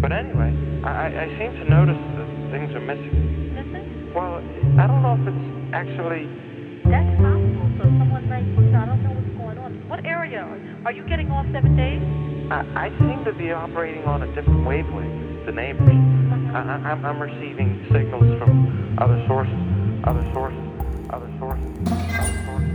But anyway, I seem to notice that things are missing. Missing? Well, I don't know if it's actually... That's possible. So someone may, I don't know what's going on. What area? Are you getting off 7 days? I seem to be operating on a different wavelength, the neighbors. I'm receiving signals from other sources, other sources, other sources, other sources.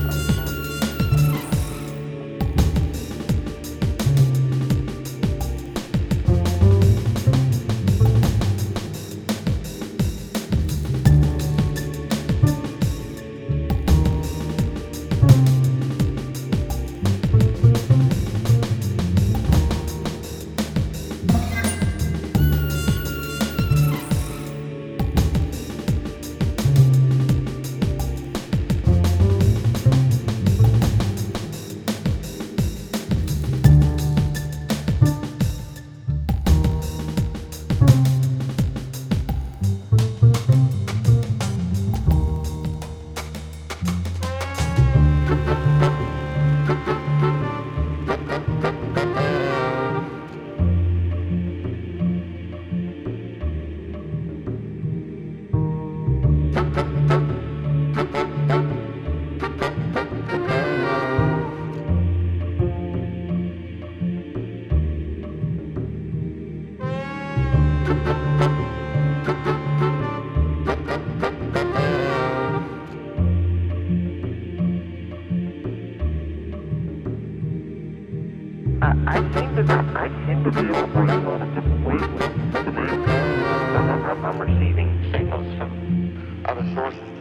I seem to be operating on a different wavelength. I'm receiving signals from other sources.